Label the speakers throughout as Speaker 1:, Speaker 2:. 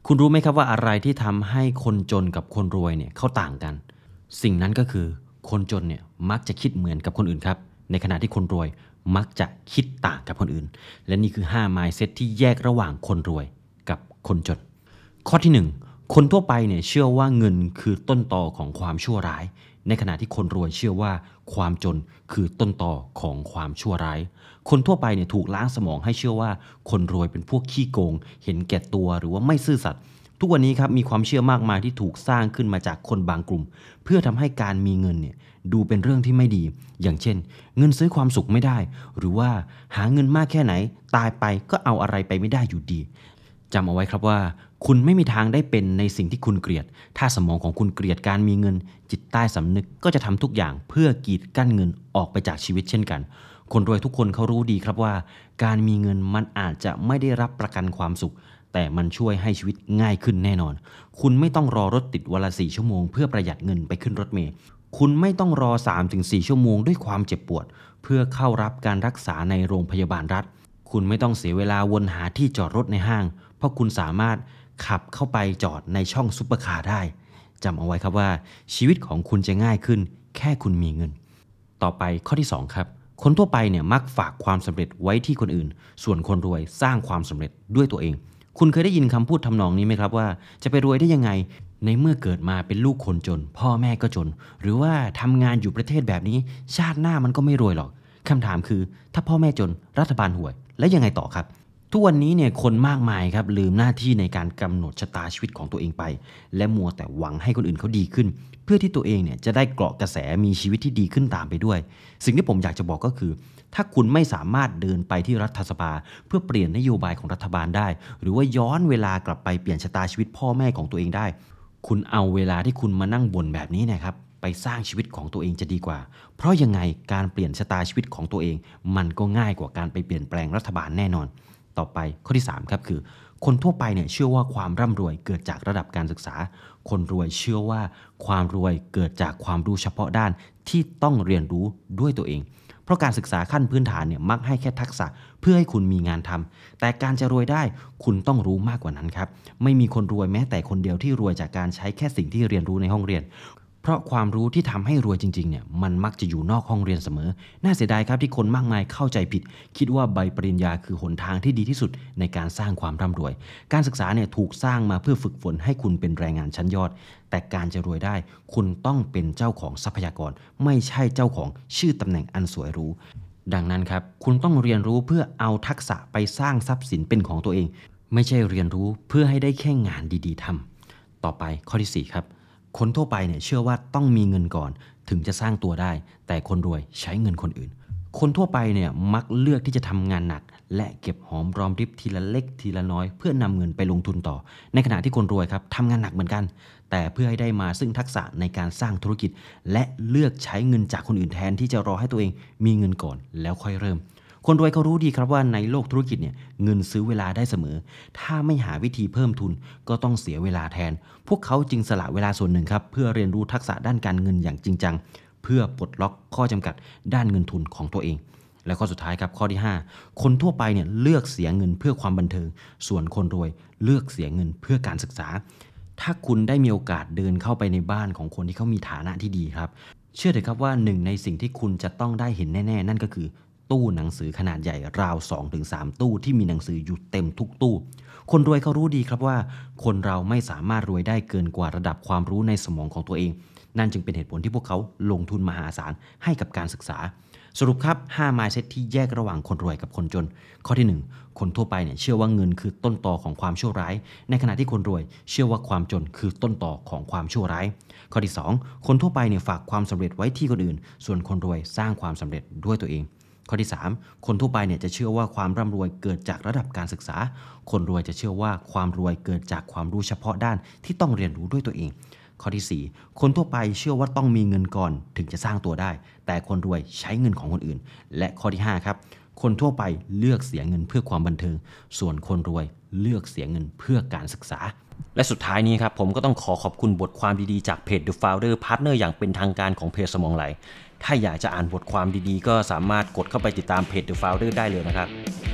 Speaker 1: คุณรู้ไหมครับว่าอะไรที่ทำให้คนจนกับคนรวยเนี่ยเขาต่างกันสิ่งนั้นก็คือคนจนเนี่ยมักจะคิดเหมือนกับคนอื่นครับในขณะที่คนรวยมักจะคิดต่างกับคนอื่นและนี่คือ5 mindset ที่แยกระหว่างคนรวยกับคนจนข้อที่1คนทั่วไปเนี่ยเชื่อว่าเงินคือต้นตอของความชั่วร้ายในขณะที่คนรวยเชื่อว่าความจนคือต้นตอของความชั่วร้ายคนทั่วไปเนี่ยถูกล้างสมองให้เชื่อว่าคนรวยเป็นพวกขี้โกงเห็นแก่ตัวหรือว่าไม่ซื่อสัตย์ทุกวันนี้ครับมีความเชื่อมากมายที่ถูกสร้างขึ้นมาจากคนบางกลุ่มเพื่อทำให้การมีเงินเนี่ยดูเป็นเรื่องที่ไม่ดีอย่างเช่นเงินซื้อความสุขไม่ได้หรือว่าหาเงินมากแค่ไหนตายไปก็เอาอะไรไปไม่ได้อยู่ดีจำเอาไว้ครับว่าคุณไม่มีทางได้เป็นในสิ่งที่คุณเกลียดถ้าสมองของคุณเกลียดการมีเงินจิตใต้สำนึกก็จะทำทุกอย่างเพื่อกีดกั้นเงินออกไปจากชีวิตเช่นกันคนรวยทุกคนเขารู้ดีครับว่าการมีเงินมันอาจจะไม่ได้รับประกันความสุขแต่มันช่วยให้ชีวิตง่ายขึ้นแน่นอนคุณไม่ต้องรอรถติดวันละ4 ชั่วโมงเพื่อประหยัดเงินไปขึ้นรถเมล์คุณไม่ต้องรอ 3-4 ชั่วโมงด้วยความเจ็บปวดเพื่อเข้ารับการรักษาในโรงพยาบาลรัฐคุณไม่ต้องเสียเวลาวนหาที่จอดรถในห้างเพราะคุณสามารถขับเข้าไปจอดในช่องซุปเปอร์คาร์ได้จำเอาไว้ครับว่าชีวิตของคุณจะง่ายขึ้นแค่คุณมีเงินต่อไปข้อที่2ครับคนทั่วไปเนี่ยมักฝากความสำเร็จไว้ที่คนอื่นส่วนคนรวยสร้างความสำเร็จด้วยตัวเองคุณเคยได้ยินคำพูดทำนองนี้ไหมครับว่าจะไปรวยได้ยังไงในเมื่อเกิดมาเป็นลูกคนจนพ่อแม่ก็จนหรือว่าทำงานอยู่ประเทศแบบนี้ชาติหน้ามันก็ไม่รวยหรอกคำถามคือถ้าพ่อแม่จนรัฐบาลห่วยแล้วยังไงต่อครับทุกวันนี้เนี่ยคนมากมายครับลืมหน้าที่ในการกำหนดชะตาชีวิตของตัวเองไปและมัวแต่หวังให้คนอื่นเขาดีขึ้นเพื่อที่ตัวเองเนี่ยจะได้เกาะกระแสมีชีวิตที่ดีขึ้นตามไปด้วยสิ่งที่ผมอยากจะบอกก็คือถ้าคุณไม่สามารถเดินไปที่รัฐสภาเพื่อเปลี่ยนนโยบายของรัฐบาลได้หรือว่าย้อนเวลากลับไปเปลี่ยนชะตาชีวิตพ่อแม่ของตัวเองได้คุณเอาเวลาที่คุณมานั่งบ่นแบบนี้นะครับไปสร้างชีวิตของตัวเองจะดีกว่าเพราะยังไงการเปลี่ยนชะตาชีวิตของตัวเองมันก็ง่ายกว่าการไปเปลี่ยนแปลงรัฐบาลแน่นอนต่อไปข้อที่3ครับคือคนทั่วไปเนี่ยเชื่อว่าความร่ำรวยเกิดจากระดับการศึกษาคนรวยเชื่อว่าความรวยเกิดจากความรู้เฉพาะด้านที่ต้องเรียนรู้ด้วยตัวเองเพราะการศึกษาขั้นพื้นฐานเนี่ยมักให้แค่ทักษะเพื่อให้คุณมีงานทำแต่การจะรวยได้คุณต้องรู้มากกว่านั้นครับไม่มีคนรวยแม้แต่คนเดียวที่รวยจากการใช้แค่สิ่งที่เรียนรู้ในห้องเรียนเพราะความรู้ที่ทำให้รวยจริงๆเนี่ยมันมักจะอยู่นอกห้องเรียนเสมอน่าเสียดายครับที่คนมากมายเข้าใจผิดคิดว่าใบปริญญาคือหนทางที่ดีที่สุดในการสร้างความร่ำรวยการศึกษาเนี่ยถูกสร้างมาเพื่อฝึกฝนให้คุณเป็นแรงงานชั้นยอดแต่การจะรวยได้คุณต้องเป็นเจ้าของทรัพยากรไม่ใช่เจ้าของชื่อตำแหน่งอันสวยหรูดังนั้นครับคุณต้องเรียนรู้เพื่อเอาทักษะไปสร้างทรัพย์สินเป็นของตัวเองไม่ใช่เรียนรู้เพื่อให้ได้แค่งานดีๆทำต่อไปข้อที่4ครับคนทั่วไปเนี่ยเชื่อว่าต้องมีเงินก่อนถึงจะสร้างตัวได้แต่คนรวยใช้เงินคนอื่นคนทั่วไปเนี่ยมักเลือกที่จะทำงานหนักและเก็บหอมรอมริบทีละเล็กทีละน้อยเพื่อนำเงินไปลงทุนต่อในขณะที่คนรวยครับทำงานหนักเหมือนกันแต่เพื่อให้ได้มาซึ่งทักษะในการสร้างธุรกิจและเลือกใช้เงินจากคนอื่นแทนที่จะรอให้ตัวเองมีเงินก่อนแล้วค่อยเริ่มคนรวยเขารู้ดีครับว่าในโลกธุรกิจเนี่ยเงินซื้อเวลาได้เสมอถ้าไม่หาวิธีเพิ่มทุนก็ต้องเสียเวลาแทนพวกเขาจึงสละเวลาส่วนหนึ่งครับเพื่อเรียนรู้ทักษะด้านการเงินอย่างจริงจังเพื่อปลดล็อกข้อจำกัดด้านเงินทุนของตัวเองและข้อสุดท้ายครับข้อที่5คนทั่วไปเนี่ยเลือกเสียเงินเพื่อความบันเทิงส่วนคนรวยเลือกเสียเงินเพื่อการศึกษาถ้าคุณได้มีโอกาสเดินเข้าไปในบ้านของคนที่เขามีฐานะที่ดีครับเชื่อเถอะครับว่าหนึ่งในสิ่งที่คุณจะต้องได้เห็นแน่ๆนั่นก็คือตู้หนังสือขนาดใหญ่ราว 2-3 ตู้ที่มีหนังสืออยู่เต็มทุกตู้คนรวยเขารู้ดีครับว่าคนเราไม่สามารถรวยได้เกินกว่าระดับความรู้ในสมองของตัวเองนั่นจึงเป็นเหตุผลที่พวกเขาลงทุนมหาศาลให้กับการศึกษาสรุปครับ5 mindset ที่แยกระหว่างคนรวยกับคนจนข้อที่1คนทั่วไปเนี่ยเชื่อว่าเงินคือต้นตอของความชั่วร้ายในขณะที่คนรวยเชื่อว่าความจนคือต้นตอของความชั่วร้ายข้อที่2คนทั่วไปเนี่ยฝากความสำเร็จไว้ที่คนอื่นส่วนคนรวยสร้างความสำเร็จด้วยตัวเองข้อที่3คนทั่วไปเนี่ยจะเชื่อว่าความร่ำรวยเกิดจากระดับการศึกษาคนรวยจะเชื่อว่าความรวยเกิดจากความรู้เฉพาะด้านที่ต้องเรียนรู้ด้วยตัวเองข้อที่4คนทั่วไปเชื่อว่าต้องมีเงินก่อนถึงจะสร้างตัวได้แต่คนรวยใช้เงินของคนอื่นและข้อที่5ครับคนทั่วไปเลือกเสียเงินเพื่อความบันเทิงส่วนคนรวยเลือกเสียเงินเพื่อการศึกษาและสุดท้ายนี้ครับผมก็ต้องขอบคุณบทความดีๆจากเพจ The Founder Partner อย่างเป็นทางการของเพจสมองไหลถ้าอยากจะอ่านบทความดีๆก็สามารถกดเข้าไปติดตามเพจ The Founder ได้เลยนะครับ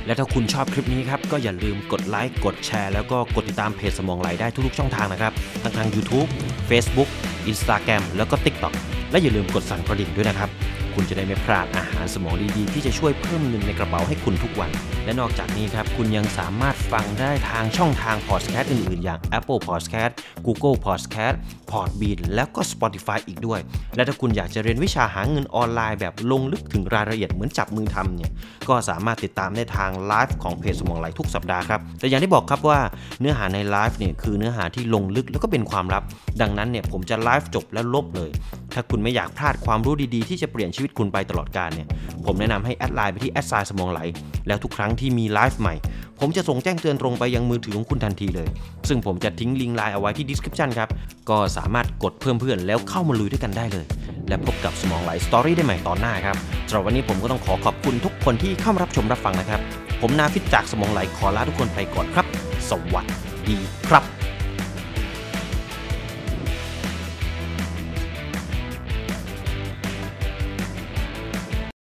Speaker 1: และถ้าคุณชอบคลิปนี้ครับก็อย่าลืมกดไลค์กดแชร์แล้วก็กดติดตามเพจสมองไหลได้ทุกๆช่องทางนะครับทั้งทาง YouTube Facebook Instagram แล้วก็ TikTok และอย่าลืมกดสั่นกระดิ่งด้วยนะครับคุณจะได้ไม่พลาดอาหารสมองดีๆที่จะช่วยเพิ่มเงินในกระเป๋าให้คุณทุกวันและนอกจากนี้ครับคุณยังสามารถฟังได้ทางช่องทางพอดแคสต์อื่นๆอย่าง Apple Podcast Google Podcast Podbean แล้วก็ Spotify อีกด้วยและถ้าคุณอยากจะเรียนวิชาหาเงินออนไลน์แบบลงลึกถึงรายละเอียดเหมือนจับมือทำเนี่ยก็สามารถติดตามได้ทางไลฟ์ของเพจสมองไหลทุกสัปดาห์ครับแต่อย่างที่บอกครับว่าเนื้อหาในไลฟ์เนี่ยคือเนื้อหาที่ลงลึกแล้วก็เป็นความลับดังนั้นเนี่ยผมจะไลฟ์จบแล้วลบเลยถ้าคุณไม่อยากพลาดความรู้ดีๆที่จะเปลี่ยนชีวิตคุณไปตลอดกาลเนี่ยผมแนะนำให้แอดไลน์ไปที่สมองไหลแล้วทุกครั้งที่มีไลฟ์ใหม่ผมจะส่งแจ้งเตือนตรงไปยังมือถือของคุณทันทีเลยซึ่งผมจะทิ้งลิงก์ไลน์เอาไว้ที่ description ครับก็สามารถกดเพิ่มเพื่อนแล้วเข้ามาลุยด้วยกันได้เลยและพบกับสมองไหลสตอรี่ได้ใหม่ตอนหน้าครับสำหรับวันนี้ผมก็ต้องขอบคุณทุกคนที่เข้ามารับชมรับฟังนะครับผมนาฟิตจากสมองไหลขอลาทุกคนไปก่อนครับสวัสดีครับ